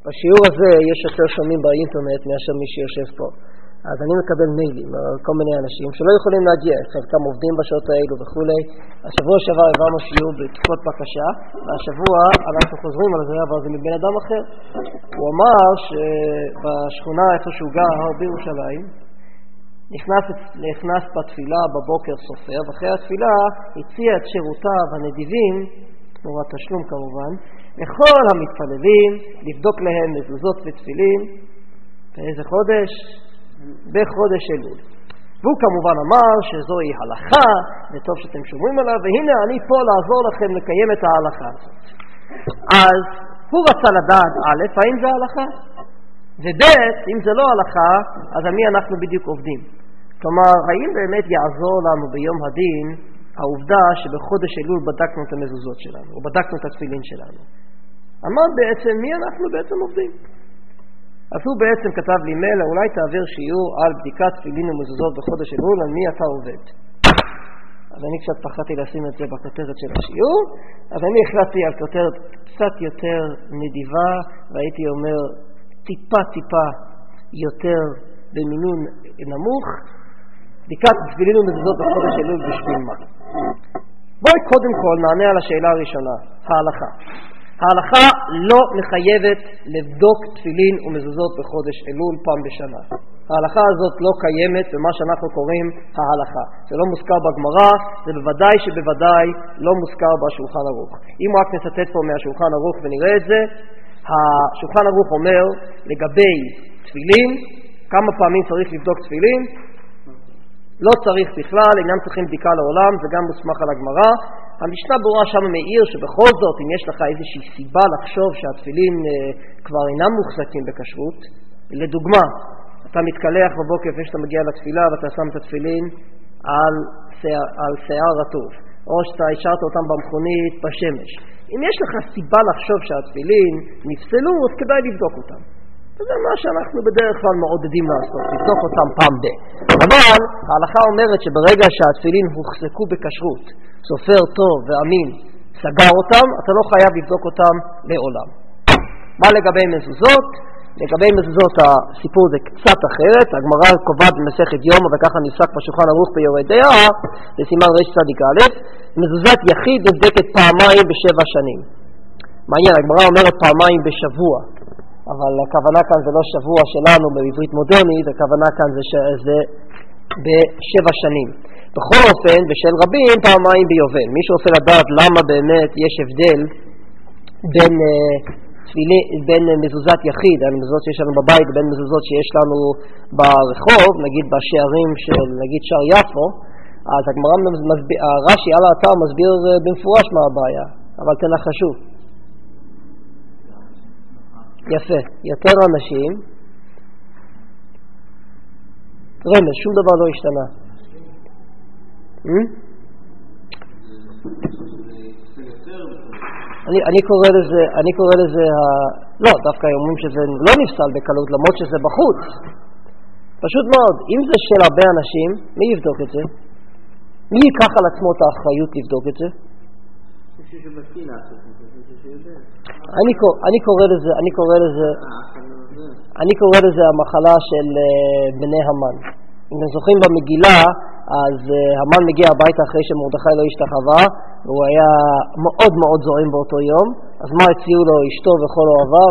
בשיעור הזה יש יותר שומעים באינטרנט מאשר מי שיושב פה. אז אני מקבל מיילים כל מיני אנשים שלא יכולים להגיע, חלקם עובדים בשעות האלו וכולי. השבוע שעבר העברנו שיעור בתקופות בקשה, והשבוע אנחנו חוזרים על זה, אבל זה מבן אדם אחר. הוא אמר שבשכונה איפה שהוא גר, בירושלים, נכנס בתפילה בבוקר סופר, ואחרי התפילה הציע את שירותיו הנדיבים, תמורת תשלום כמובן, לכל המתפללים, לבדוק להם מזוזות ותפילין. באיזה חודש? בחודש אלול. והוא כמובן אמר שזוהי הלכה, וטוב שאתם שומעים עליו, והנה אני פה לעזור לכם לקיים את ההלכה הזאת. אז הוא רצה לדעת א', האם זה הלכה? וב', אם זה לא הלכה, אז על מי אנחנו בדיוק עובדים? כלומר, האם באמת יעזור לנו ביום הדין העובדה שבחודש אלול בדקנו את המזוזות שלנו, או בדקנו את התפילין שלנו? אמר בעצם, מי אנחנו בעצם עובדים? אז הוא בעצם כתב לי מייל, אולי תעביר שיעור על בדיקת תפילין ומזוזות בחודש אלול, על מי אתה עובד. אז אני קצת פחדתי לשים את זה בכותרת של השיעור, אז אני החלטתי על כותרת קצת יותר נדיבה, והייתי אומר טיפה יותר במינון נמוך, בדיקת תפילין ומזוזות בחודש אלול בשביל מה. בואי קודם כל נענה על השאלה הראשונה, ההלכה. ההלכה לא מחייבת לבדוק תפילין ומזוזות בחודש אלול פעם בשנה. ההלכה הזאת לא קיימת במה שאנחנו קוראים ההלכה. זה לא מוזכר בגמרא, זה בוודאי לא מוזכר בשולחן ערוך. אם רק נצטט פה מהשולחן ערוך ונראה את זה, השולחן ערוך אומר לגבי תפילין, כמה פעמים צריך לבדוק תפילין? לא צריך בכלל, אינם צריכים בדיקה לעולם, זה גם מוסמך על הגמרא. המשנה ברורה שם מעיר שבכל זאת, אם יש לך איזושהי סיבה לחשוב שהתפילין כבר אינם מוחזקים בכשרות, לדוגמה, אתה מתקלח בבוקר לפני שאתה מגיע לתפילה ואתה שם את התפילין על שיער רטוב, או שאתה השארת אותם במכונית בשמש. אם יש לך סיבה לחשוב שהתפילין נפסלו, אז כדאי לבדוק אותם. וזה מה שאנחנו בדרך כלל מעודדים לעשות, לבדוק אותם פעם ב. אבל ההלכה אומרת שברגע שהתפילין הוחזקו בכשרות, סופר טוב ואמין סגר אותם, אתה לא חייב לבדוק אותם לעולם. מה לגבי מזוזות? לגבי מזוזות הסיפור זה קצת אחרת. הגמרא קובעת במסכת יומא, וככה נפסק בשולחן ערוך ביורה דעה, בסימן רצ"א, מזוזת יחיד נבדקת פעמיים בשבע שנים. מעניין, הגמרא אומרת פעמיים בשבוע, אבל הכוונה כאן זה לא שבוע שלנו בעברית מודרנית, הכוונה כאן זה בשבע שנים. בכל אופן, בשל רבים פעמיים ביובל. מי שרוצה לדעת למה באמת יש הבדל בין מזוזת יחיד, המזוזות שיש לנו בבית, בין מזוזות שיש לנו ברחוב, נגיד בשערים של נגיד שער יפו, אז הגמרא רש"י על האתר מסביר במפורש מה הבעיה, אבל תנחשו. יפה, יותר אנשים, רמז, שום דבר לא השתנה. אני קורא לזה לא, דווקא אומרים שזה לא נפסל בקלות, למרות שזה בחוץ. פשוט מאוד, אם זה של הרבה אנשים, מי יבדוק את זה? מי ייקח על עצמו את האחריות לבדוק את זה? אני קורא לזה המחלה של בני המן. אם אתם זוכרים במגילה, אז המן מגיע הביתה אחרי שמרדכי לא השתחווה, והוא היה מאוד מאוד זועם באותו יום. אז מה הציעו לו אשתו וכל אוהביו?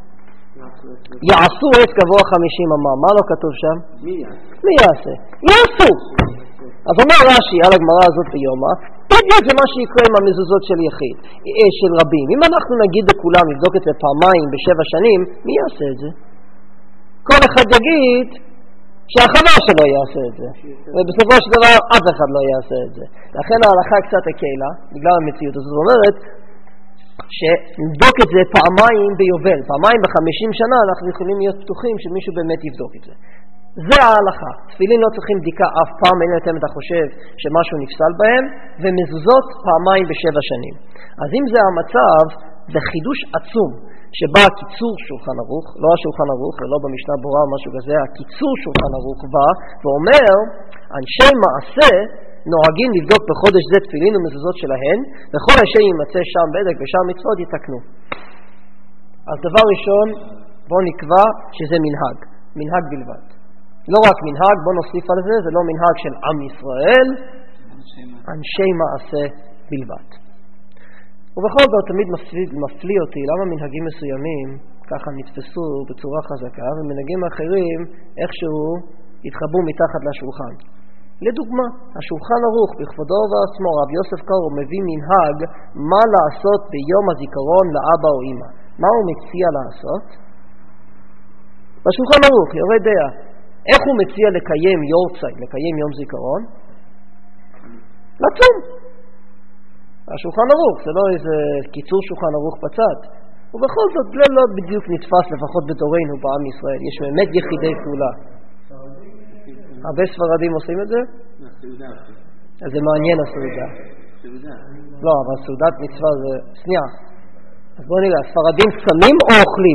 יעשו עץ גבוה 50 אמה. מה לא כתוב שם? מי יעשה? יעשו. אז אומר רש"י על הגמרא הזאת ביומא, בדיוק זה מה שיקרה עם המזוזות של יחיד, של רבים. אם אנחנו נגיד לכולם לבדוק את זה פעמיים בשבע שנים, מי יעשה את זה? כל אחד יגיד שהחבר שלו יעשה את זה, ובסופו של דבר אף אחד לא יעשה את זה. לכן ההלכה קצת הקלה, בגלל המציאות. זאת אומרת שנבדוק את זה פעמיים ביובל, פעמיים ב50 שנה אנחנו יכולים להיות פתוחים שמישהו באמת יבדוק את זה. זה ההלכה. תפילין לא צריכים בדיקה אף פעם, אין יותר אתה חושב שמשהו נפסל בהם, ומזוזות פעמיים בשבע שנים. אז אם זה המצב, זה חידוש עצום, שבא הקיצור שולחן ערוך, לא השולחן ערוך, ולא במשנה ברורה או משהו כזה, הקיצור שולחן ערוך בא, ואומר, אנשי מעשה נוהגים לבדוק בחודש זה תפילין ומזוזות שלהן, וכל אשר יימצא שם בדק ושם מצוות יתקנו. אז דבר ראשון, בוא נקבע שזה מנהג, מנהג בלבד. לא רק מנהג, בוא נוסיף על זה, זה לא מנהג של עם ישראל, אנשי מעשה בלבד. ובכל זאת תמיד מפליא אותי למה מנהגים מסוימים ככה נתפסו בצורה חזקה, ומנהגים אחרים איכשהו התחבאו מתחת לשולחן. לדוגמה, השולחן ערוך בכבודו ובעצמו, רב יוסף קארו מביא מנהג מה לעשות ביום הזיכרון לאבא או אמא. מה הוא מציע לעשות? בשולחן ערוך, יורה דעה. איך הוא מציע לקיים יורצייט, לקיים יום זיכרון? לצום. השולחן ערוך, זה לא איזה קיצור שולחן ערוך בצד. ובכל זאת זה לא בדיוק נתפס, לפחות בדורנו בעם ישראל. יש באמת יחידי פעולה. הרבה ספרדים עושים את זה? אז זה מעניין הסעודה. לא, אבל סעודת מצווה זה... שנייה. אז בואו נראה, הספרדים צמים או אוכלים?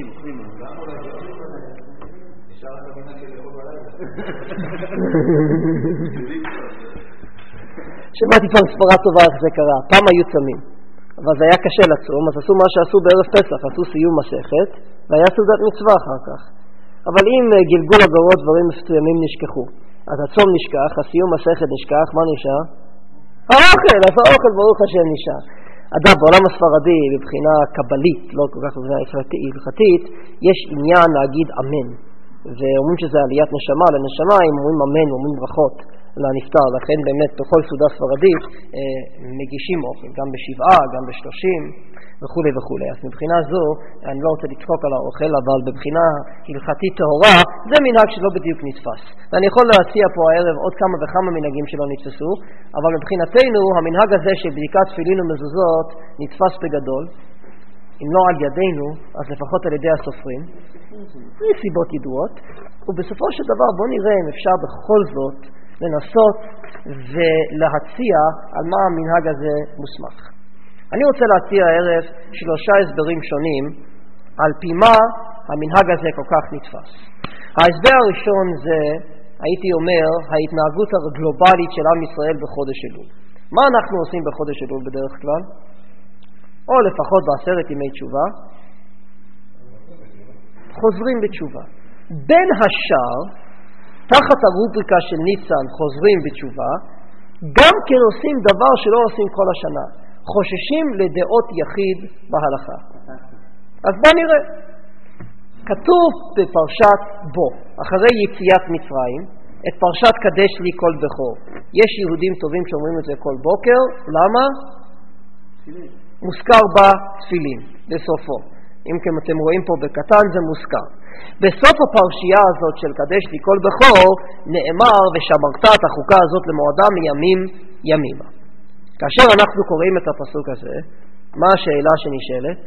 שמעתי פעם ספרה טובה איך זה קרה. פעם היו צמים, אבל זה היה קשה לצום, אז עשו מה שעשו בערב פסח, עשו סיום מסכת, והיה סעודת מצווה אחר כך. אבל אם גלגול הגורות דברים מסוימים נשכחו, אז הצום נשכח, הסיום מסכת נשכח, מה נשאר? האוכל, אז האוכל ברוך השם נשאר. אגב, בעולם הספרדי, מבחינה קבלית, לא כל כך מבחינה הלכתית, יש עניין להגיד אמן. ואומרים שזה עליית נשמה לנשמה, אם אומרים אמן, אומרים ברכות לנפטר. לכן באמת בכל סעודה ספרדית מגישים אוכל, גם בשבעה, גם ב30 וכו' וכו'. אז מבחינה זו, אני לא רוצה לצחוק על האוכל, אבל בבחינה הלכתית טהורה, זה מנהג שלא בדיוק נתפס. ואני יכול להציע פה הערב עוד כמה וכמה מנהגים שלא נתפסו, אבל מבחינתנו המנהג הזה של בדיקת תפילין ומזוזות נתפס בגדול. אם לא על ידינו, אז לפחות על ידי הסופרים. זה סיבות ידועות. ובסופו של דבר בוא נראה אם אפשר בכל זאת לנסות ולהציע על מה המנהג הזה מוסמך. אני רוצה להציע הערב 3 הסברים שונים על פי מה המנהג הזה כל כך נתפס. ההסבר הראשון זה, הייתי אומר, ההתנהגות הגלובלית של עם ישראל בחודש אלול. מה אנחנו עושים בחודש אלול בדרך כלל? או לפחות ב10 ימי תשובה, חוזרים בתשובה. בין השאר, תחת הרובריקה של ניסן, חוזרים בתשובה, גם כן עושים דבר שלא עושים כל השנה. חוששים לדעות יחיד בהלכה. אז בוא נראה. כתוב בפרשת בו, אחרי יציאת מצרים, את פרשת קדש לי כל בכור. יש יהודים טובים שאומרים את זה כל בוקר. למה? מוזכר בה תפילין, בסופו. אם כן אתם רואים פה בקטן זה מוזכר. בסוף הפרשייה הזאת של קדש לי כל בכור, נאמר ושמרת את החוקה הזאת למועדה מימים ימימה. כאשר אנחנו קוראים את הפסוק הזה, מה השאלה שנשאלת?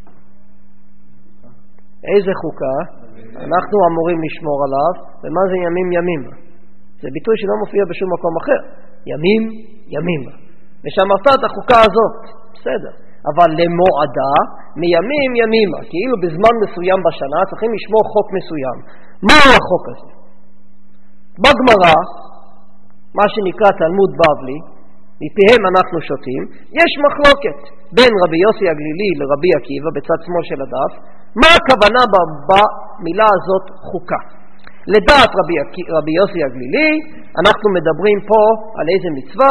איזה חוקה אנחנו אמורים לשמור עליו, ומה זה ימים ימימה? זה ביטוי שלא מופיע בשום מקום אחר. ימים ימימה. ושמרת את החוקה הזאת, בסדר. אבל למועדה מימים ימימה, כאילו בזמן מסוים בשנה צריכים לשמור חוק מסוים. מהו החוק הזה? בגמרא, מה שנקרא תלמוד בבלי, מפיהם אנחנו שותים, יש מחלוקת בין רבי יוסי הגלילי לרבי עקיבא בצד שמאל של הדף, מה הכוונה במילה הזאת חוקה. לדעת רבי יוסי הגלילי, אנחנו מדברים פה על איזה מצווה?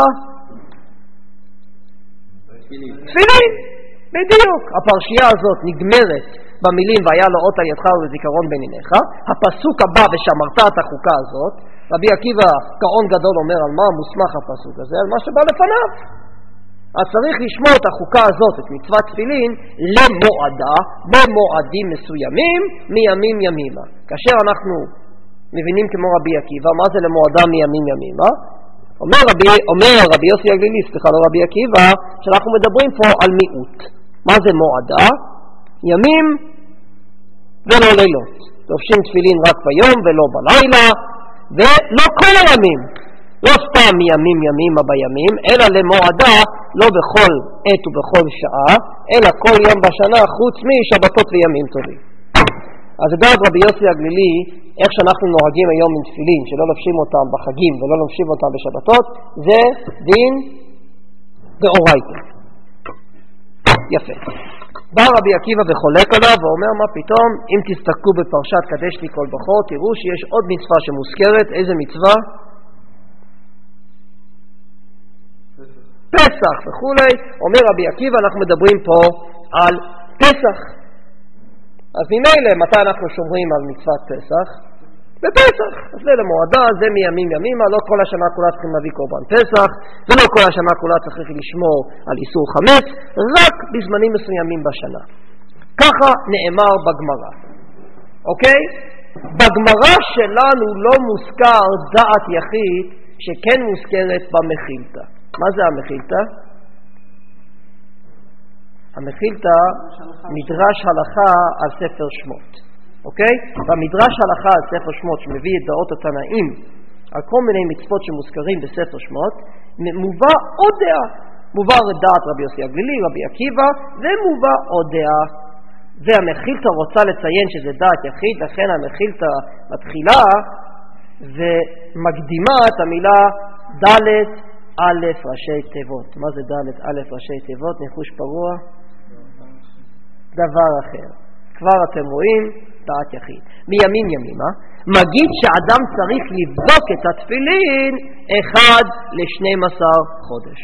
תפילין. בדיוק. הפרשייה הזאת נגמרת במילים והיה לו אות על ידך ולזיכרון בין עיניך. הפסוק הבא ושמרת את החוקה הזאת, רבי עקיבא גאון גדול אומר על מה מוסמך הפסוק הזה, על מה שבא לפניו. אז צריך לשמור את החוקה הזאת, את מצוות תפילין, למועדה, במועדים מסוימים, מימים ימימה. כאשר אנחנו מבינים כמו רבי עקיבא, מה זה למועדה מימים ימימה? אומר רבי יוסי הגלילי, לא רבי עקיבא, שאנחנו מדברים פה על מיעוט. מה זה מועדה? ימים ולא לילות. לובשים תפילין רק ביום ולא בלילה, ולא כל הימים. לא סתם מימים ימימה בימים, אלא למועדה לא בכל עת ובכל שעה, אלא כל יום בשנה חוץ משבתות וימים טובים. אז לדעת רבי יוסי הגלילי, איך שאנחנו נוהגים היום עם תפילין, שלא לובשים אותם בחגים ולא לובשים אותם בשבתות, זה דין דאורייתא. יפה. בא רבי עקיבא וחולק עליו ואומר, מה פתאום, אם תסתכלו בפרשת קדש לי כל בכור, תראו שיש עוד מצווה שמוזכרת. איזה מצווה? פסח וכולי. אומר רבי עקיבא, אנחנו מדברים פה על פסח. אז ממילא, מתי אנחנו שומרים על מצוות פסח? בפסח. אז ליל המועדה, זה מימים ימימה, לא כל השנה כולה צריכים להביא קורבן פסח, ולא כל השנה כולה צריך לשמור על איסור חמץ, רק בזמנים מסוימים בשנה. ככה נאמר בגמרא. אוקיי? בגמרא שלנו לא מוזכר דעת יחיד שכן מוזכרת במחילתא. מה זה המחילתא? המחילתא מדרש הלכה על ספר שמות. אוקיי? במדרש הלכה על ספר שמות שמביא את דעות התנאים על כל מיני מצוות שמוזכרים בספר שמות, מובא עוד דעה. מובא דעת רבי יוסי הגלילי, רבי עקיבא, ומובא עוד דעה. והמחילתא רוצה לציין שזה דעת יחיד, לכן המחילתא מתחילה ומקדימה את המילה ד' א' ראשי תיבות. מה זה ד' א' ראשי תיבות? ניחוש פרוע? דבר אחר. כבר אתם רואים דעת יחיד. מימים ימימה, מגיד שאדם צריך לבדוק את התפילין 1 ל-12 חודש.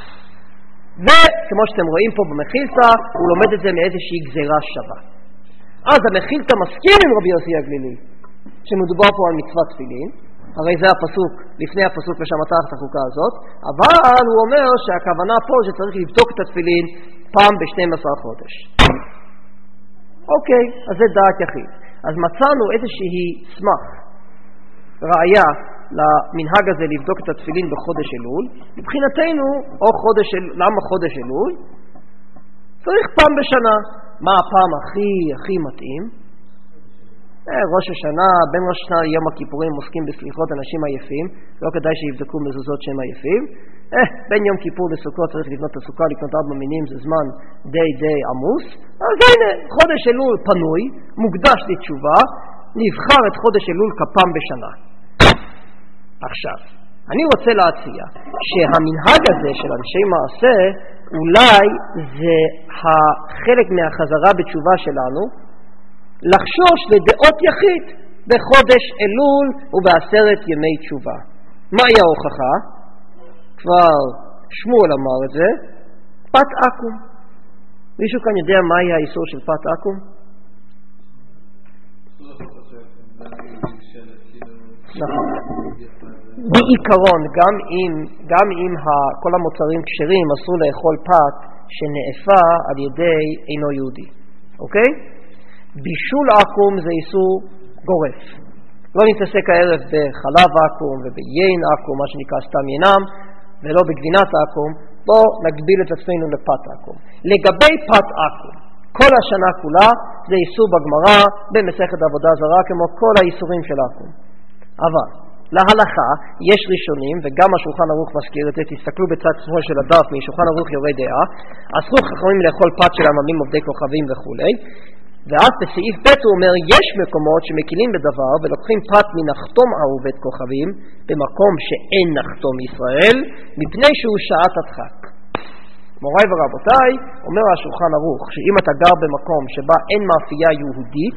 וכמו שאתם רואים פה במחילתא, הוא לומד את זה מאיזושהי גזירה שווה. אז המחילתא מסכים עם רבי יוסי הגלילי, שמדובר פה על מצוות תפילין, הרי זה הפסוק, לפני הפסוק ושמעת את החוקה הזאת, אבל הוא אומר שהכוונה פה שצריך לבדוק את התפילין פעם ב-12 חודש. אוקיי, אז זה דעת יחיד. אז מצאנו איזושהי סמך, ראיה למנהג הזה לבדוק את התפילין בחודש אלול. מבחינתנו, למה חודש אלול? צריך פעם בשנה. מה הפעם הכי מתאים? ראש השנה, בין ראש השנה ליום הכיפורים עוסקים בסליחות אנשים עייפים, לא כדאי שיבדקו מזוזות שהם עייפים. בין יום כיפור לסוכות צריך לבנות את הסוכה, לקנות 4 מינים, זה זמן די עמוס. אז הנה, חודש אלול פנוי, מוקדש לתשובה, נבחר את חודש אלול כפעם בשנה. עכשיו, אני רוצה להציע שהמנהג הזה של אנשי מעשה, אולי זה החלק מהחזרה בתשובה שלנו, לחשוש לדעות יחיד בחודש אלול וב10 ימי תשובה. מהי ההוכחה? כבר שמואל אמר את זה, פת עקום. מישהו כאן יודע מהי האיסור של פת עקום? נכון. בעיקרון, גם אם כל המוצרים כשרים אסור לאכול פת שנאפה על ידי אינו יהודי. אוקיי? בישול עקום זה איסור גורף. לא נתעסק הערב בחלב עקום וביין עקום, מה שנקרא סתם ינם, ולא בגבינת עקום. בוא נגביל את עצמנו לפת עקום. לגבי פת עקום, כל השנה כולה זה איסור בגמרא במסכת עבודה זרה, כמו כל האיסורים של עקום. אבל להלכה יש ראשונים, וגם השולחן ערוך מזכיר את זה, תסתכלו בצד שמאל של הדף, משולחן ערוך יורה דעה, אסרו חכמים לאכול פת של עממים עובדי כוכבים וכולי. ואז בסעיף ב' הוא אומר, יש מקומות שמקילים בדבר ולוקחים פת מנחתום עובד כוכבים במקום שאין נחתום ישראל, מפני שהוא שעת הדחק. מוריי ורבותיי, אומר השולחן ערוך שאם אתה גר במקום שבה אין מאפייה יהודית,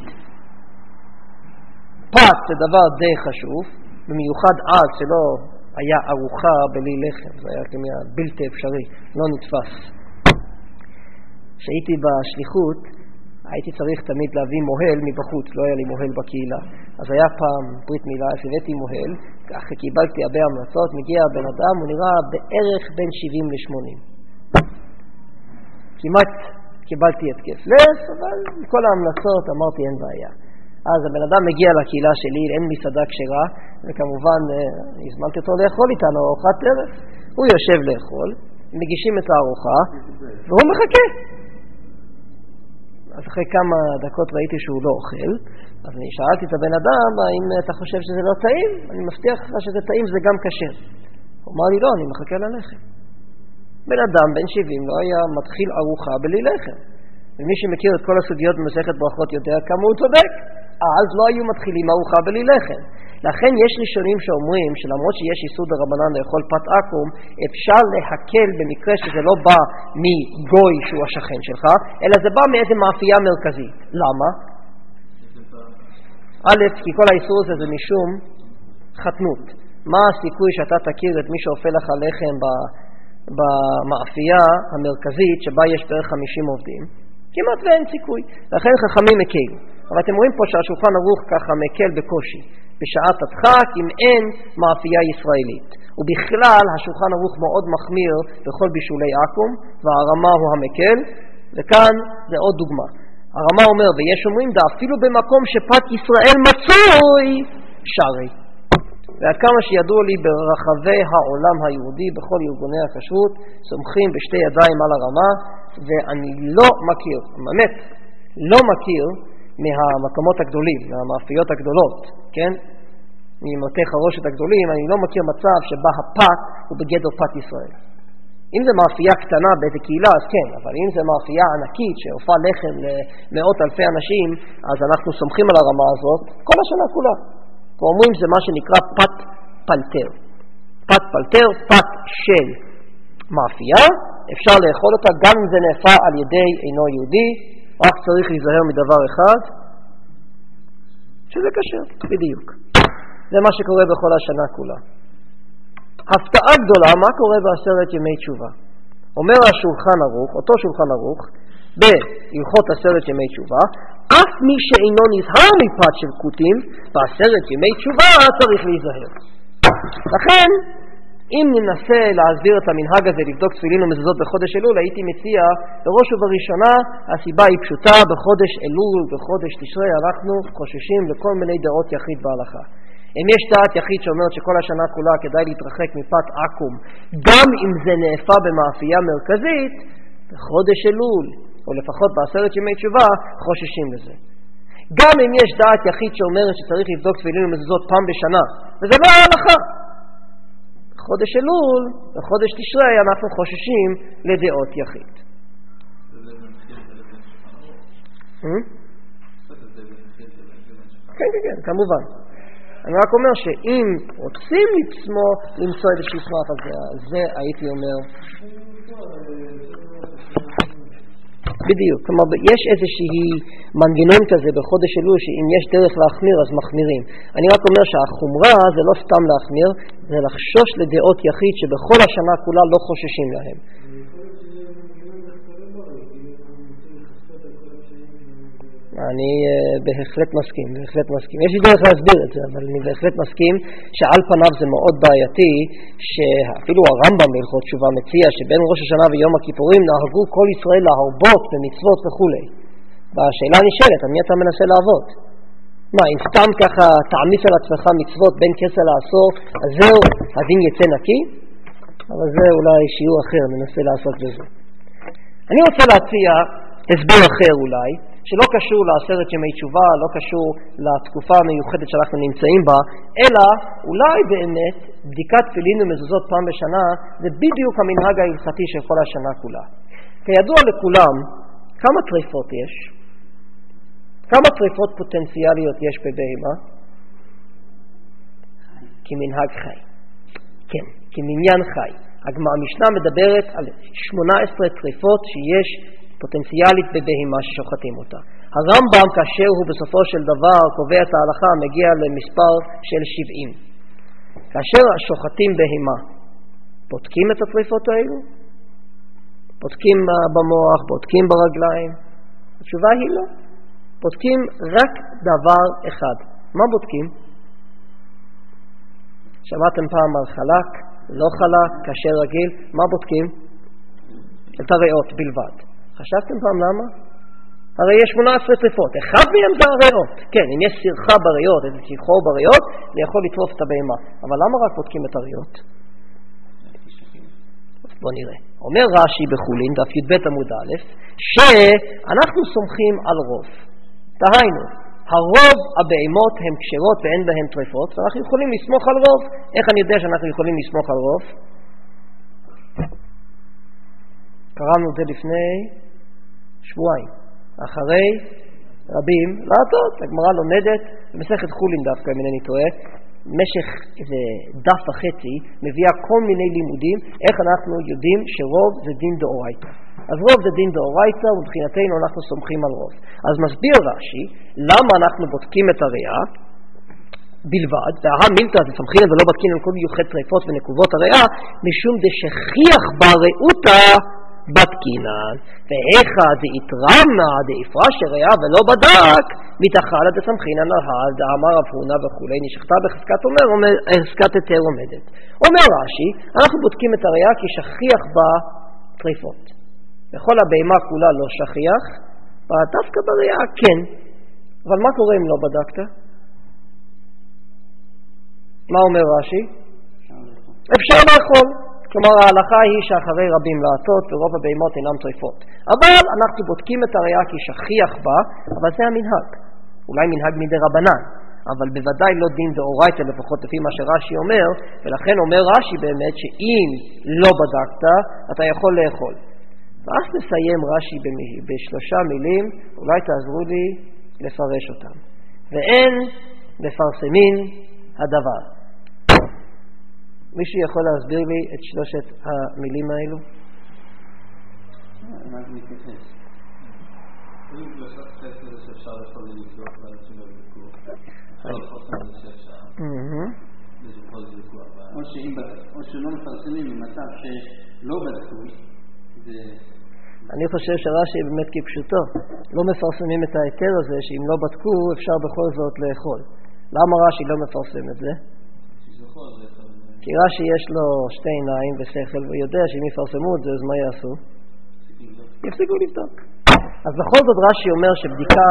פת זה דבר די חשוב, במיוחד אז שלא היה ארוחה בלי לחם, זה היה כמיה בלתי אפשרי, לא נתפס. כשהייתי בשליחות, הייתי צריך תמיד להביא מוהל מבחוץ, לא היה לי מוהל בקהילה. אז היה פעם ברית מילה, הבאתי מוהל, ככה קיבלתי הרבה המלצות, מגיע בן אדם, הוא נראה בערך בין 70 ל-80. כמעט קיבלתי התקף לב, אבל מכל ההמלצות אמרתי אין בעיה. אז הבן אדם מגיע לקהילה שלי, אין מסעדה כשרה, וכמובן הזמנתי אותו לאכול איתנו ארוחת ערב. הוא יושב לאכול, מגישים את הארוחה, והוא מחכה. אז אחרי כמה דקות ראיתי שהוא לא אוכל, אז אני שאלתי את הבן אדם, האם אתה חושב שזה לא טעים? אני מבטיח לך שזה טעים, זה גם כשר. הוא אמר לי, לא, אני מחכה ללחם. בן אדם בן 70 לא היה מתחיל ארוחה בלי לחם. ומי שמכיר את כל הסוגיות במסכת ברכות יודע כמה הוא צודק. אז לא היו מתחילים ארוחה בלי לחם. לכן יש ראשונים שאומרים שלמרות שיש איסור דרבנן לאכול פת עקום, אפשר להקל במקרה שזה לא בא מגוי שהוא השכן שלך, אלא זה בא מאיזה מאפייה מרכזית. למה? א', כי כל האיסור הזה זה משום חתנות. מה הסיכוי שאתה תכיר את מי שאופה לך לחם במאפייה המרכזית שבה יש בערך 50 עובדים? כמעט ואין סיכוי. לכן חכמים מקל. אבל אתם רואים פה שהשולחן ערוך ככה מקל בקושי. בשעת הדחק אם אין מאפייה ישראלית. ובכלל השולחן ערוך מאוד מחמיר בכל בישולי עקום, והרמה הוא המקל, וכאן זה עוד דוגמה. הרמה אומר, ויש אומרים דה אפילו במקום שפת ישראל מצוי שרי. ועד כמה שידוע לי ברחבי העולם היהודי, בכל ארגוני הכשרות, סומכים בשתי ידיים על הרמה, ואני לא מכיר, באמת, לא מכיר מהמקומות הגדולים, מהמאפיות הגדולות, כן? ממותי חרושת הגדולים, אני לא מכיר מצב שבה הפת הוא בגדר פת ישראל. אם זה מאפייה קטנה באיזה קהילה, אז כן, אבל אם זה מאפייה ענקית שהופעה לחם למאות אלפי אנשים, אז אנחנו סומכים על הרמה הזאת כל השנה כולה. ואומרים זה מה שנקרא פת פלטר. פת פלטר, פת של מאפייה, אפשר לאכול אותה גם אם זה נאפה על ידי אינו יהודי, רק צריך להיזהר מדבר אחד, שזה קשר, בדיוק. זה מה שקורה בכל השנה כולה. הפתעה גדולה, מה קורה בעשרת ימי תשובה? אומר השולחן ערוך, אותו שולחן ערוך, בהלכות עשרת ימי תשובה, אף מי שאינו נזהר מפת של קוטים, בעשרת ימי תשובה צריך להיזהר. לכן, אם ננסה להסביר את המנהג הזה, לבדוק תפילין ומזוזות בחודש אלול, הייתי מציע, בראש ובראשונה, הסיבה היא פשוטה, בחודש אלול, בחודש תשרי, אנחנו חוששים לכל מיני דעות יחיד בהלכה. אם יש דעת יחיד שאומרת שכל השנה כולה כדאי להתרחק מפת עקום, גם אם זה נאפה במאפייה מרכזית, בחודש אלול, או לפחות בעשרת ימי תשובה, חוששים לזה. גם אם יש דעת יחיד שאומרת שצריך לבדוק תפילין ומזוזות פעם בשנה, וזה לא ההלכה. בחודש אלול, בחודש תשרי, אנחנו חוששים לדעות יחיד. כן, כן, כן, כמובן. אני רק אומר שאם רוצים למצוא איזושהי סמך על זה הייתי אומר בדיוק, כלומר יש איזושהי מנגנון כזה בחודש אלול שאם יש דרך להחמיר אז מחמירים. אני רק אומר שהחומרה זה לא סתם להחמיר, זה לחשוש לדעות יחיד שבכל השנה כולה לא חוששים להם. אני בהחלט מסכים, בהחלט מסכים. יש לי דרך להסביר את זה, אבל אני בהחלט מסכים שעל פניו זה מאוד בעייתי, שאפילו הרמב"ם בהלכות תשובה מציע שבין ראש השנה ויום הכיפורים נהגו כל ישראל להרבות במצוות וכו'. והשאלה נשאלת, על מי אתה מנסה לעבוד? מה, אם סתם ככה תעמיס על עצמך מצוות בין כסה לעשור, אז זהו, הדין יצא נקי? אבל זה אולי שיעור אחר, ננסה לעשות בזה. אני רוצה להציע הסבר אחר אולי, שלא קשור לעשרת ימי תשובה, לא קשור לתקופה המיוחדת שאנחנו נמצאים בה, אלא אולי באמת בדיקת תפילין ומזוזות פעם בשנה זה בדיוק המנהג ההלכתי של כל השנה כולה. כידוע לכולם, כמה טריפות יש? כמה טריפות פוטנציאליות יש בבהמה? כמנהג חי. כן, כמניין חי. המשנה מדברת על 18 טריפות שיש פוטנציאלית בבהמה ששוחטים אותה. הרמב"ם כאשר הוא בסופו של דבר קובע את ההלכה מגיע למספר של 70. כאשר שוחטים בהמה, בודקים את הטריפות האלו? בודקים במוח, בודקים ברגליים? התשובה היא לא. בודקים רק דבר אחד. מה בודקים? שמעתם פעם על חלק, לא חלק, קשה רגיל? מה בודקים? את הריאות בלבד. חשבתם פעם למה? הרי יש 18 טריפות, אחד מהם זה הריאות. כן, אם יש סירחה בריאות, איזה סירחו בריאות, אני יכול לטרוף את הבהמה. אבל למה רק בודקים את הריאות? בוא נראה. אומר רש"י בחולין, דף י"ב עמוד א', שאנחנו סומכים על רוב. דהיינו, הרוב הבהמות הן כשרות ואין בהן טריפות, ואנחנו יכולים לסמוך על רוב. איך אני יודע שאנחנו יכולים לסמוך על רוב? קראנו את זה לפני שבועיים. אחרי רבים לעשות, הגמרא לומדת, במסכת חולין דווקא אם אינני טועה, משך איזה דף וחצי, מביאה כל מיני לימודים, איך אנחנו יודעים שרוב זה דין דאורייתא. אז רוב זה דין דאורייתא, ובבחינתנו אנחנו סומכים על רוב. אז מסביר רש"י, למה אנחנו בודקים את הריאה בלבד, והמילתא זה סומכים ולא בודקים על כל מיוחד טרפות ונקובות הריאה, משום דשכיח ברעותא בדקינן, ואיכה דאיתרמא דאפרש הריאה ולא בדק, מתחלה דסמכינן על דאמר רב הונא וכולי, נשכתה בחזקת חזקת היתר עומדת. אומר רש"י, אנחנו בודקים את הריאה כי שכיח בה טרפות. בכל הבהמה כולה לא שכיח, דווקא בריאה כן. אבל מה קורה אם לא בדקת? מה אומר רש"י? אפשר לאכול. כלומר ההלכה היא שאחרי רבים לעשות ורוב הבהמות אינם טרפות. אבל אנחנו בודקים את הריאה כי שכיח בה, אבל זה המנהג. אולי מנהג מדי רבנן, אבל בוודאי לא דין דאורייתא לפחות לפי מה שרש"י אומר, ולכן אומר רש"י באמת שאם לא בדקת אתה יכול לאכול. ואז נסיים רש"י בשלושה מילים, אולי תעזרו לי לפרש אותם. ואין מפרסמין הדבר. מישהו יכול להסביר לי את שלושת המילים האלו? מה זה מתייחס? אם שלושת חסר זה שאפשר יכול לבדוק ואנשים לא לבדקו, אפשר לפרסם את זה שאפשר. או שלא מפרסמים במצב שלא בדקו, אני חושב שרש"י באמת כפשוטו, לא מפרסמים את ההיתר הזה שאם לא בדקו אפשר בכל זאת לאכול. למה רש"י לא מפרסם את זה? כי רש"י יש לו שתי עיניים ושכל ויודע שאם יפרסמו את זה אז מה יעשו? יפסיקו לבדוק. אז בכל זאת רש"י אומר שבדיקה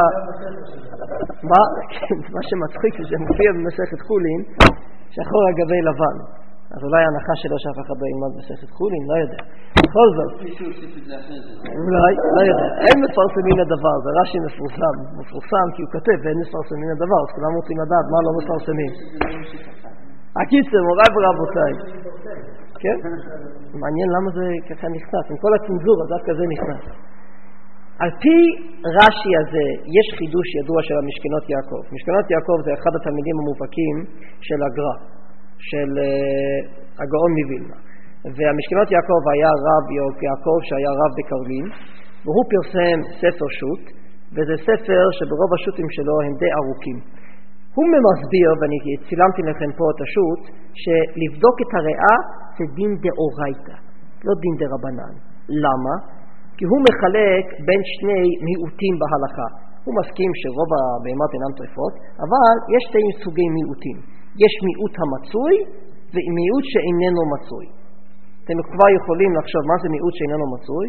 מה שמצחיק זה מופיע במסכת חולין שחור על גבי לבן, אז אולי ההנחה שלו שאף אחד לא ילמד מסכת חולין, לא יודע. בכל זאת אולי, לא יודע, אין מפרסמים לדבר, זה רש"י מפורסם כי הוא כתב ואין מפרסמים לדבר, אז כולם רוצים לדעת מה לא מפרסמים. הקיצר, מוריי ורבותיי. כן? מעניין למה זה ככה נכנס. עם כל הצנזור, אז דווקא זה נכנס. על פי רש"י הזה, יש חידוש ידוע של המשכנות יעקב. משכנות יעקב זה אחד התלמידים המובהקים של הגר"א, של הגאון מווילנה. והמשכנות יעקב היה רב יעקב שהיה רב בקרלין, והוא פרסם ספר שו"ת, וזה ספר שברוב השו"תים שלו הם די ארוכים. הוא מסביר, ואני צילמתי לכם פה את השו"ת, שלבדוק את הריאה זה דין דאורייתא, לא דין דרבנן. למה? כי הוא מחלק בין שני מיעוטים בהלכה. הוא מסכים שרוב הבהמות אינם טרפות, אבל יש שתי סוגי מיעוטים. יש מיעוט המצוי ומיעוט שאיננו מצוי. אתם כבר יכולים לחשוב מה זה מיעוט שאיננו מצוי?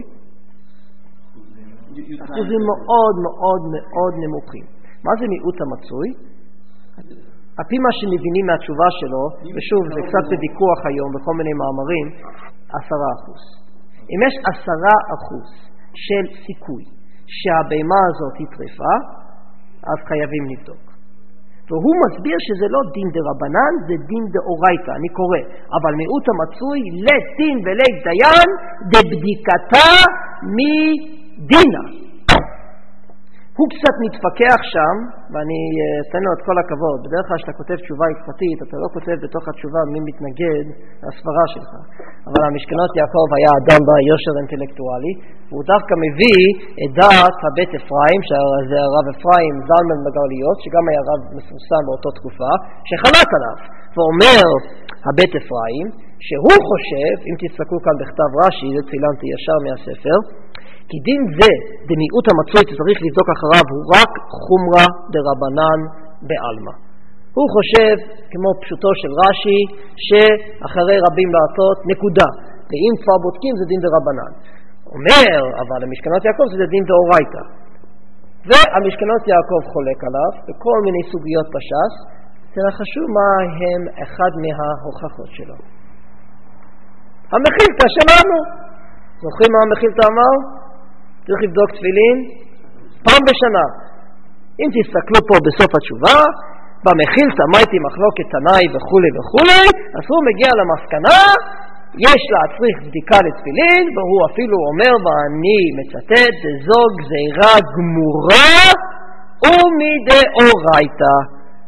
זה מאוד מאוד מאוד נמוכים. מה זה מיעוט המצוי? על פי מה שמבינים מהתשובה שלו, ושוב זה קצת בוויכוח היום בכל מיני מאמרים, 10%. אם יש 10% של סיכוי שהבהמה הזאת היא טרפה, אז חייבים לבדוק. והוא מסביר שזה לא דין דרבנן, זה דין דאורייתא, אני קורא. אבל מיעוט המצוי לדין ולדיין דבדיקתה מדינה. הוא קצת מתפקח שם, ואני אתן לו את כל הכבוד. בדרך כלל שאתה כותב תשובה הלכתית, אתה לא כותב בתוך התשובה מי מתנגד לסברה שלך. אבל המשכנות יעקב היה אדם ביושר אינטלקטואלי, והוא דווקא מביא את דעת הבית אפרים, שזה הרב אפרים זלמן מגרליות, שגם היה רב מפורסם באותו תקופה, שחלק עליו. ואומר הבית אפרים, שהוא חושב, אם תסתכלו כאן בכתב רש"י, זה צילמתי ישר מהספר, כי דין זה, דמיעוט המצוי שצריך לבדוק אחריו, הוא רק חומרה דרבנן בעלמא. הוא חושב, כמו פשוטו של רש"י, שאחרי רבים לעשות נקודה. ואם כבר בודקים זה דין דרבנן. אומר, אבל המשכנות יעקב זה דין דאורייתא. והמשכנות יעקב חולק עליו, בכל מיני סוגיות בש"ס, תנחשו מה הם אחד מההוכחות שלו. המחילתא שלנו. זוכרים מה המחילתא אמר? צריך לבדוק תפילין פעם בשנה. אם תסתכלו פה בסוף התשובה, במחילתא מייטי מחלוקת תנאי וכולי וכולי, אז הוא מגיע למסקנה, יש להצריך בדיקה לתפילין, והוא אפילו אומר, ואני מצטט, זו גזירה גמורה ומדאורייתא.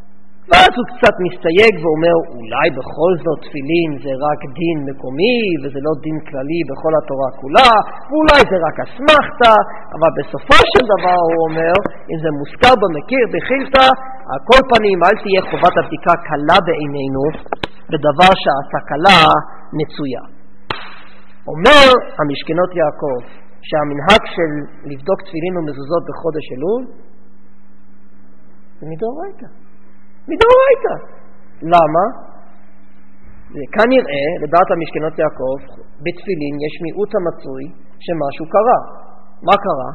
ואז הוא קצת מסתייג ואומר, אולי בכל זאת תפילין זה רק דין מקומי, וזה לא דין כללי בכל התורה כולה, ואולי זה רק אסמכתה, אבל בסופו של דבר הוא אומר, אם זה מוזכר במקיר בחילתא, על כל פנים אל תהיה חובת הבדיקה קלה בעינינו, בדבר שהתקלה מצויה. אומר המשכנות יעקב, שהמנהג של לבדוק תפילין ומזוזות בחודש אלול, זה מדאורייתא. מדאורייתא. למה? כנראה, לדעת המשכנות יעקב, בתפילין יש מיעוט המצוי שמשהו קרה. מה קרה?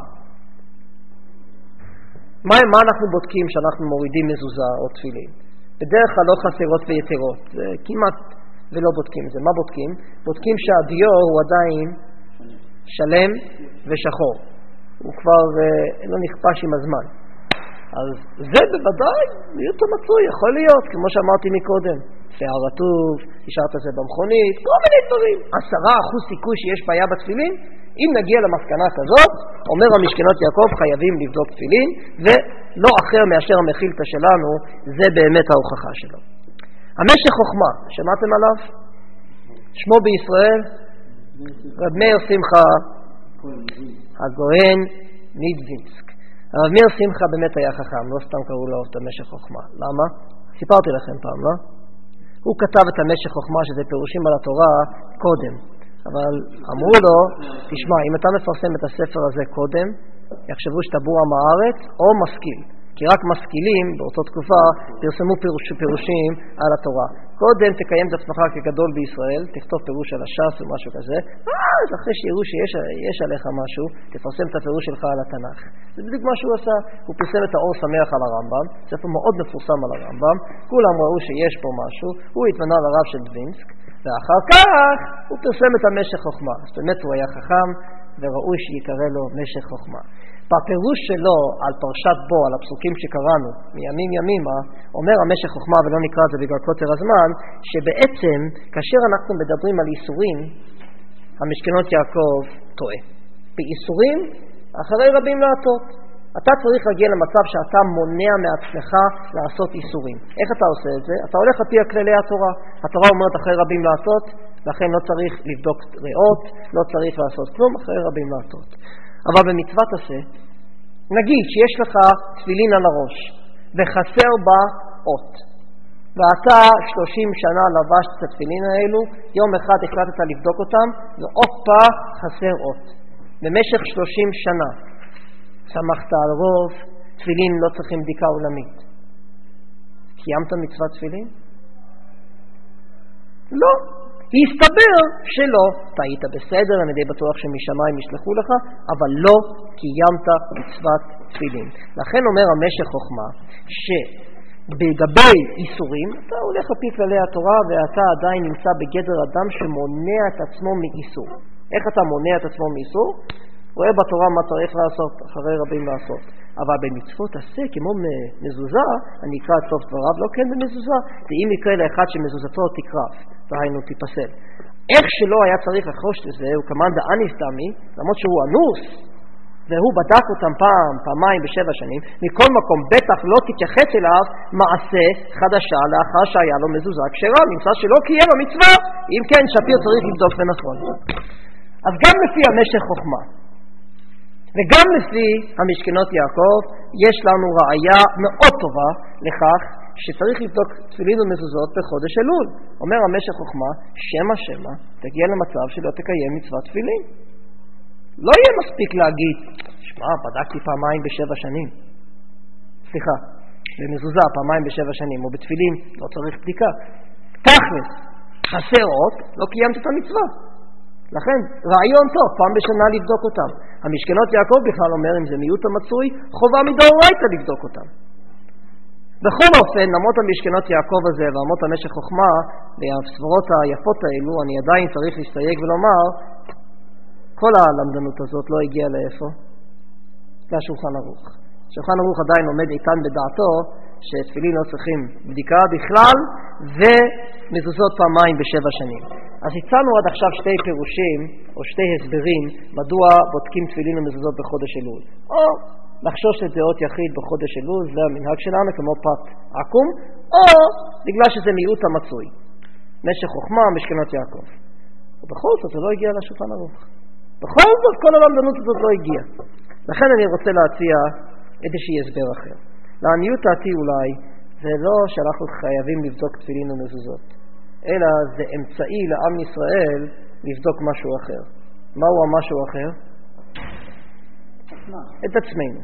מה אנחנו בודקים שאנחנו מורידים מזוזה או תפילין? בדרך כלל לא חסרות ויתרות. זה כמעט ולא בודקים את זה. מה בודקים? בודקים שהדיור הוא עדיין שלם ושחור. הוא כבר לא נכפש עם הזמן. אז זה בוודאי מיעוט המצוי, יכול להיות, כמו שאמרתי מקודם. שיער רטוב, השארת את זה במכונית, כל מיני דברים. 10% סיכוי שיש בעיה בתפילין. אם נגיע למסקנה כזאת, אומר המשכנות יעקב, חייבים לבדוק תפילין, ולא אחר מאשר המחילתא שלנו, זה באמת ההוכחה שלו. המשך חוכמה, שמעתם עליו? שמו בישראל? רב מאיר שמחה הגוהן מידווינסק. הרב מאיר שמחה באמת היה חכם, לא סתם קראו לו את המשך חוכמה. למה? סיפרתי לכם פעם, לא? הוא כתב את המשך חוכמה, שזה פירושים על התורה, קודם. אבל אמרו לו, תשמע, אם אתה מפרסם את הספר הזה קודם, יחשבו שאתה בור עם הארץ או משכיל. כי רק משכילים באותה תקופה פרסמו פירושים על התורה. קודם תקיים את עצמך כגדול בישראל, תכתוב פירוש על הש"ס או משהו כזה, אז אחרי שיראו שיש עליך משהו, תפרסם את הפירוש שלך על התנ"ך. זה בדיוק מה שהוא עשה. הוא פרסם את האור שמח על הרמב"ם, ספר מאוד מפורסם על הרמב"ם, כולם ראו שיש פה משהו, הוא התמנה לרב של דווינסק, ואחר כך הוא פרסם את המשך חוכמה. אז באמת הוא היה חכם, וראוי שיקרא לו משך חוכמה. בפירוש שלו על פרשת בו, על הפסוקים שקראנו מימים ימימה, אומר המשך חוכמה, ולא נקרא את זה בגלל קוצר הזמן, שבעצם כאשר אנחנו מדברים על איסורים, המשכנות יעקב טועה. באיסורים אחרי רבים לעשות. אתה צריך להגיע למצב שאתה מונע מעצמך לעשות איסורים. איך אתה עושה את זה? אתה הולך לפי הכללי התורה. התורה אומרת אחרי רבים לעשות, לכן לא צריך לבדוק ריאות, לא צריך לעשות כלום, אחרי רבים לעשות. אבל במצוות עשה, נגיד שיש לך תפילין על הראש, וחסר בה אות, ואתה 30 שנה לבשת את התפילין האלו, יום אחד החלטת לבדוק אותם, ועוד פעם חסר אות. במשך 30 שנה, שמחת על רוב, תפילין לא צריכים בדיקה עולמית. קיימת מצוות תפילין? לא. הסתבר שלא, אתה היית בסדר, אני די בטוח שמשמיים ישלחו לך, אבל לא קיימת מצוות תפילין. לכן אומר המשך חוכמה, שבגבי איסורים, אתה הולך על פי כללי התורה, ואתה עדיין נמצא בגדר אדם שמונע את עצמו מאיסור. איך אתה מונע את עצמו מאיסור? רואה בתורה מה צריך לעשות, אחרי רבים לעשות. אבל במצוות עשה, כמו מזוזה, אני אקרא את סוף דבריו, לא כן במזוזה, ואם יקרה לאחד שמזוזתו תקרב, והיינו תיפסל. איך שלא היה צריך לחוש לזה, הוא כמובן דאניס דמי, למרות שהוא אנוס, והוא בדק אותם פעמיים ב7 שנים, מכל מקום בטח לא תתייחס אליו מעשה חדשה לאחר שהיה לו מזוזה כשרה, נמצא שלא קיים המצווה, אם כן שפיר צריך לבדוק ונכון. אז גם לפי המשך חוכמה, וגם לפי המשכנות יעקב, יש לנו ראיה מאוד טובה לכך שצריך לבדוק תפילין ומזוזות בחודש אלול. אומר המשך חוכמה, שמה, תגיע למצב שלא תקיים מצוות תפילין. לא יהיה מספיק להגיד, שמע, בדקתי פעמיים ב7 שנים. סליחה, במזוזה פעמיים ב7 שנים, או בתפילין, לא צריך בדיקה. תכלס, חסר אות, לא קיימת את המצווה. לכן, רעיון טוב, פעם בשנה לבדוק אותם. המשכנות יעקב בכלל אומר, אם זה מיעוט המצוי, חובה מדאורייתא לבדוק אותם. בכל אופן, למרות המשכנות יעקב הזה, ואמות המשך חוכמה, והסברות היפות האלו, אני עדיין צריך להסתייג ולומר, כל הלמדנות הזאת לא הגיעה לאיפה? לשולחן ערוך. שולחן ערוך עדיין עומד איתן בדעתו, שתפילין לא צריכים בדיקה בכלל, ומזוזות פעמיים ב7 שנים. אז הצענו עד עכשיו 2 פירושים, או 2 הסברים, מדוע בודקים תפילין ומזוזות בחודש אלול. או לחשוש לדעות יחיד בחודש אלול, זה המנהג שלנו כמו פת עקום, או בגלל שזה מיעוט המצוי, משך חוכמה, משכנות יעקב. ובכל זאת זה לא הגיע לשולחן ערוך. בכל זאת כל הלמדנות הזאת לא הגיע. לכן אני רוצה להציע איזושהי הסבר אחר. לעניות דעתי אולי זה לא שאנחנו חייבים לבדוק תפילין ומזוזות, אלא זה אמצעי לעם ישראל לבדוק משהו אחר. מהו המשהו אחר? את עצמנו.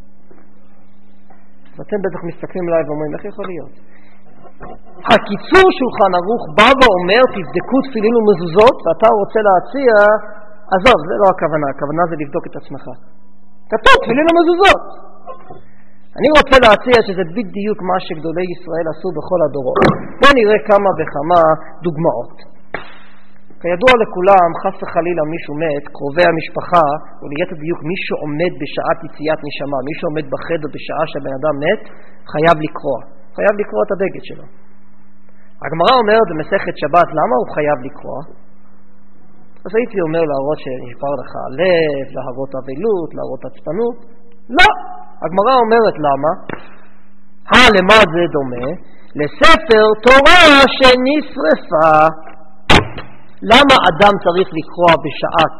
ואתם בטח מסתכלים עליי ואומרים, איך יכול להיות? הקיצור שולחן ערוך בא ואומר, תבדקו תפילין ומזוזות, ואתה רוצה להציע, עזוב, זה לא הכוונה, הכוונה זה לבדוק את עצמך. כתוב, תפילין ומזוזות. אני רוצה להציע שזה בדיוק מה שגדולי ישראל עשו בכל הדורות. בואו נראה כמה וכמה דוגמאות. כידוע לכולם, חס וחלילה מישהו מת, קרובי המשפחה, או ליתר דיוק מי שעומד בשעת יציאת נשמה, מי שעומד בחדר בשעה שהבן אדם מת, חייב לקרוא את הבגד שלו. הגמרא אומרת במסכת שבת, למה הוא חייב לקרוא? אז הייתי אומר להראות שנשבר לך הלב, להראות אבלות, להראות עצבנות. לא! הגמרא אומרת למה? למה זה דומה? לספר תורה שנשרפה. למה אדם צריך לקרוא בשעת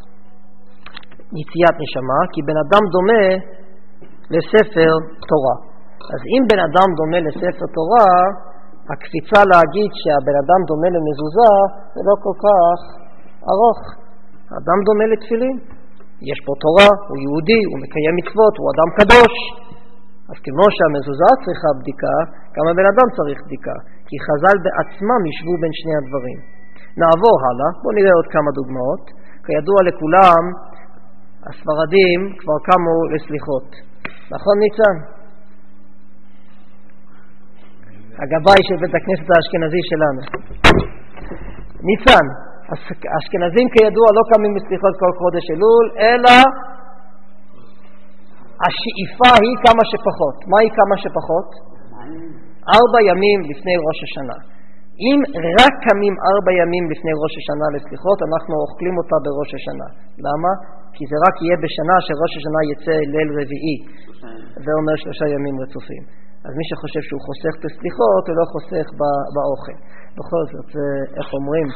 יציאת נשמה? כי בן אדם דומה לספר תורה. אז אם בן אדם דומה לספר תורה, הקפיצה להגיד שהבן אדם דומה למזוזה זה לא כל כך ארוך. האדם דומה לתפילין. יש פה תורה, הוא יהודי, הוא מקיים מצוות, הוא אדם קדוש. אז כמו שהמזוזה צריכה בדיקה, גם הבן אדם צריך בדיקה. כי חז"ל בעצמם ישבו בין שני הדברים. נעבור הלאה, בואו נראה עוד כמה דוגמאות. כידוע לכולם, הספרדים כבר קמו לסליחות. נכון ניצן? הגבאי של בית הכנסת האשכנזי שלנו. ניצן, האשכנזים כידוע לא קמים לסליחות כל חודש אלול, אלא השאיפה היא כמה שפחות. מה היא כמה שפחות? 4 ימים לפני ראש השנה. אם רק קמים 4 ימים לפני ראש השנה לסליחות, אנחנו אוכלים אותה בראש השנה. למה? כי זה רק יהיה בשנה שראש השנה יצא ליל רביעי. זה אומר 3 ימים רצופים. אז מי שחושב שהוא חוסך את הסליחות, הוא לא חוסך באוכל. בכל זאת, איך אומרים?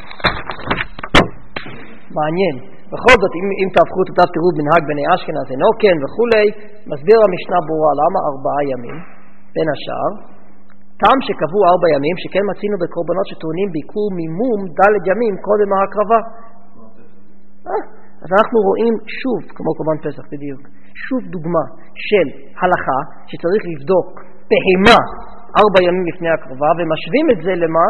מעניין. בכל זאת, אם תהפכו את אותה תראו מנהג בני אשכנז, אינו כן וכולי, מסביר המשנה ברורה למה 4 ימים, בין השאר, טעם שקבעו 4 ימים, שכן מצינו בקורבנות שטעונים ביקור מימום ד' ימים קודם ההקרבה. אז אנחנו רואים שוב, כמו קורבן פסח בדיוק, שוב דוגמה של הלכה שצריך לבדוק בהמה 4 ימים לפני הקרבה, ומשווים את זה למה?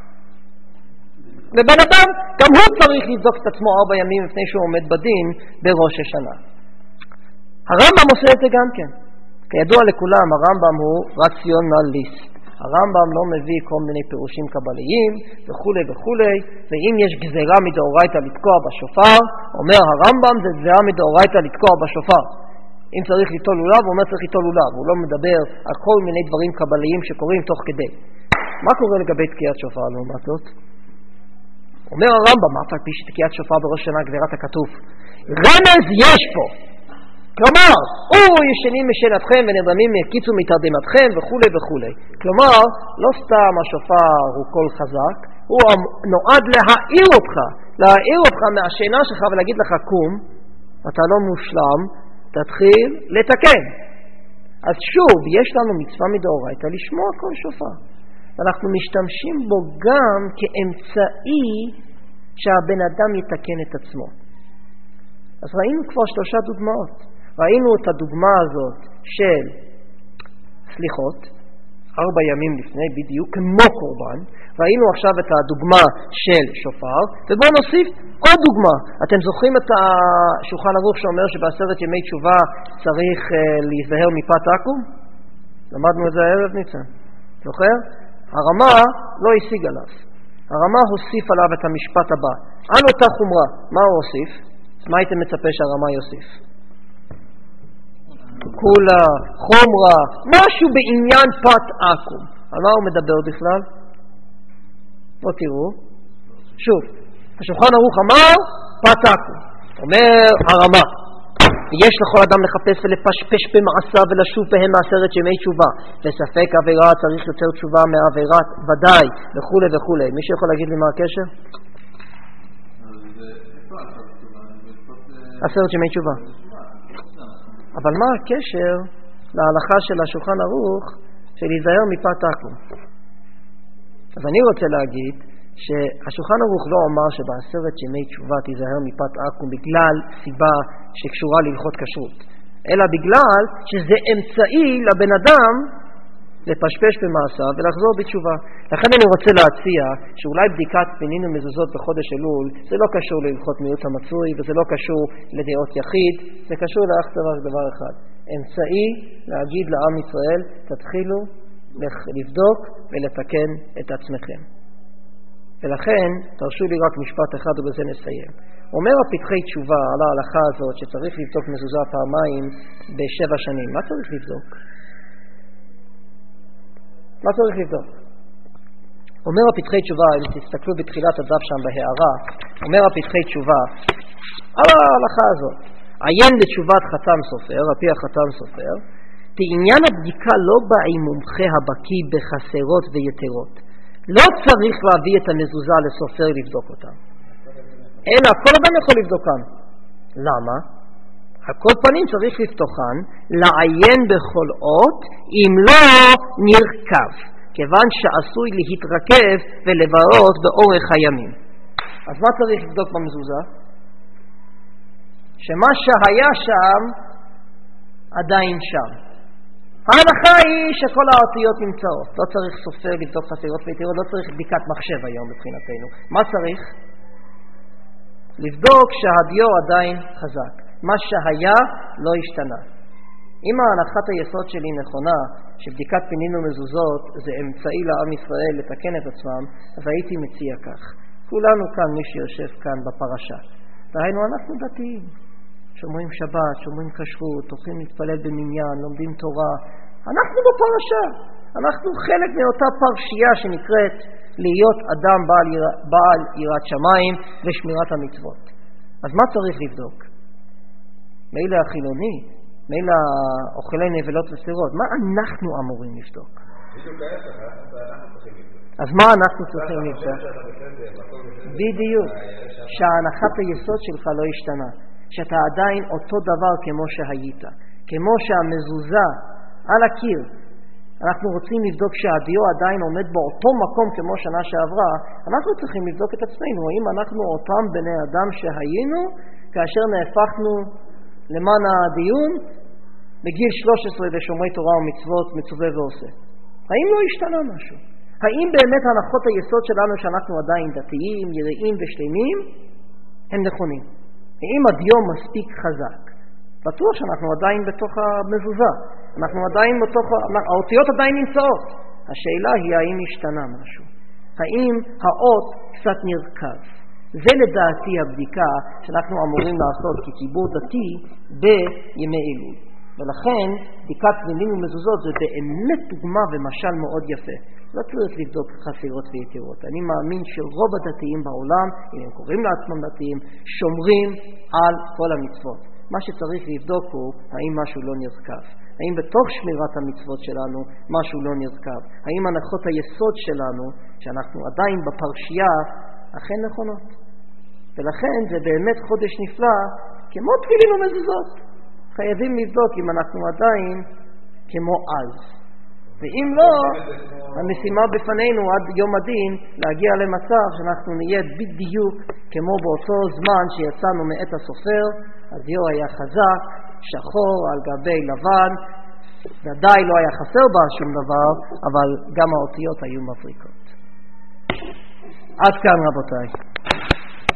לבן אדם, גם הוא צריך לבדוק את עצמו 4 ימים לפני שהוא עומד בדין בראש השנה. הרמב"ם עושה את זה גם כן. כידוע לכולם, הרמב"ם הוא רציונליסט. הרמב"ם לא מביא כל מיני פירושים קבליים וכו' וכו', ואם יש גזירה מדאורייתא לתקוע בשופר, אומר הרמב"ם זה גזירה מדאורייתא לתקוע בשופר. אם צריך ליטול לולב, הוא אומר צריך ליטול לולב. הוא לא מדבר על כל מיני דברים קבליים שקורים תוך כדי. מה קורה לגבי תקיעת שופר לעומת זאת? אומר הרמב"ם, אף על פי שתקיעת שופר בראש שנה גזירת הכתוב. רמז יש פה. כלומר, ישנים משנתכם ונרדמים יקיצו מתרדמתכם וכו' וכו'. כלומר, לא סתם השופר הוא קול חזק, הוא נועד להעיר אותך מהשינה שלך ולהגיד לך קום, אתה לא מושלם, תתחיל לתקן. אז שוב, יש לנו מצווה מדאורייתא לשמוע קול שופר. ואנחנו משתמשים בו גם כאמצעי שהבן אדם יתקן את עצמו. אז ראינו כבר 3 דוגמאות. ראינו את הדוגמה הזאת של סליחות, 4 ימים לפני בדיוק, כמו קורבן. ראינו עכשיו את הדוגמה של שופר, ובואו נוסיף עוד דוגמה. אתם זוכרים את השולחן ערוך שאומר שב10 ימי תשובה צריך להיזהר מפת עקום? למדנו את זה הערב ניצן. זוכר? הרמה לא השיג עליו. הרמה הוסיף עליו את המשפט הבא. על אותה חומרה. מה הוא הוסיף? מה הייתם מצפה שהרמה יוסיף? כולה, חומרה, משהו בעניין פת עקום. על מה הוא מדבר בכלל? בואו תראו. שוב, השולחן ערוך אמר פת עקום. אומר הרמה. ויש לכל אדם לחפש ולפשפש במעשה ולשוב בהם מעשרת ימי תשובה, וספק עבירה צריך יותר תשובה מעבירת ודאי, וכו' וכו'. מישהו יכול להגיד לי מה הקשר? עשרת ימי תשובה. אבל מה הקשר להלכה של השולחן ערוך של להיזהר מפת עכו"ם? אז אני רוצה להגיד שהשולחן ערוך לא אומר שבעשרת ימי תשובה תיזהר מפת עכו"ם בגלל סיבה שקשורה להלכות כשרות, אלא בגלל שזה אמצעי לבן אדם לפשפש במעשה ולחזור בתשובה. לכן אני רוצה להציע שאולי בדיקת פנין ומזוזות בחודש אלול זה לא קשור להלכות מיעוט המצוי, וזה לא קשור לדעות יחיד, זה קשור לאך דבר אחד, אמצעי להגיד לעם ישראל תתחילו לבדוק ולתקן את עצמכם. ולכן תרשו לי רק משפט אחד ובזה נסיים. אומר הפתחי תשובה על ההלכה הזאת שצריך לבדוק מזוזה פעמיים ב7 שנים. מה צריך לבדוק? מה צריך לבדוק? אומר הפתחי תשובה, אם תסתכלו בתחילת הדף שם בהערה, אומר הפתחי תשובה על ההלכה הזאת, עיין בתשובת חתם סופר, על פי החתם סופר, בעניין הבדיקה לא בא עם מומחה הבקיא בחסרות ויתרות. לא צריך להביא את המזוזה לסופר לבדוק אותם, אלא כל אדם יכול לבדוקם. למה? על כל פנים צריך לפתוחן, לעיין בכל אות, אם לא נרכב, כיוון שעשוי להתרכב ולברות באורך הימים. אז מה צריך לבדוק במזוזה? שמה שהיה שם עדיין שם. ההנחה היא שכל האותיות נמצאות. לא צריך סופר לבדוק חסרות ויתרות, לא צריך בדיקת מחשב היום מבחינתנו. מה צריך? לבדוק שהדיו עדיין חזק. מה שהיה לא השתנה. אם ההנחת היסוד שלי נכונה, שבדיקת פנין ומזוזות זה אמצעי לעם ישראל לתקן את עצמם, אז הייתי מציע כך. כולנו כאן, מי שיושב כאן בפרשה, דהיינו אנחנו דתיים, שומרים שבת, שומרים כשרות, הולכים להתפלל במניין, לומדים תורה. אנחנו בפרשה, אנחנו חלק מאותה פרשייה שנקראת להיות אדם בעל יראת שמיים ושמירת המצוות. אז מה צריך לבדוק? מילא החילוני, מילא אוכלי נבלות וסירות, מה אנחנו אמורים לבדוק? אז מה אנחנו צריכים לבדוק? בדיוק, שההנחת היסוד שלך לא השתנה, שאתה עדיין אותו דבר כמו שהיית, כמו שהמזוזה על הקיר. אנחנו רוצים לבדוק שהדיו עדיין עומד באותו מקום כמו שנה שעברה. אנחנו צריכים לבדוק את עצמנו, האם אנחנו אותם בני אדם שהיינו כאשר נהפכנו למען הדיון בגיל 13 לשומרי תורה ומצוות מצווה ועושה. האם לא השתנה משהו? האם באמת הנחות היסוד שלנו שאנחנו עדיין דתיים, יראים ושלמים הם נכונים? האם הדיו מספיק חזק? בטוח שאנחנו עדיין בתוך המזוזה, אנחנו עדיין בתוך, האותיות עדיין נמצאות. השאלה היא האם השתנה משהו, האם האות קצת נרכב. זה לדעתי הבדיקה שאנחנו אמורים לעשות כציבור דתי בימי אלול. ולכן בדיקת פנינים ומזוזות זה באמת דוגמה ומשל מאוד יפה. לא צריך לבדוק חסרות ויתרות. אני מאמין שרוב הדתיים בעולם, אם הם קוראים לעצמם דתיים, שומרים על כל המצוות. מה שצריך לבדוק הוא האם משהו לא נרכב, האם בתוך שמירת המצוות שלנו משהו לא נרכב, האם הנחות היסוד שלנו שאנחנו עדיין בפרשייה אכן נכונות. ולכן זה באמת חודש נפלא כמו תפילין ומזוזות. חייבים לבדוק אם אנחנו עדיין כמו אז, ואם לא, המשימה בפנינו עד יום הדין להגיע למצב שאנחנו נהיה בדיוק כמו באותו זמן שיצאנו מעת הסופר. הדיו היה חזק, שחור על גבי לבן, ודאי לא היה חסר בה שום דבר, אבל גם האותיות היו מבריקות. עד כאן רבותיי.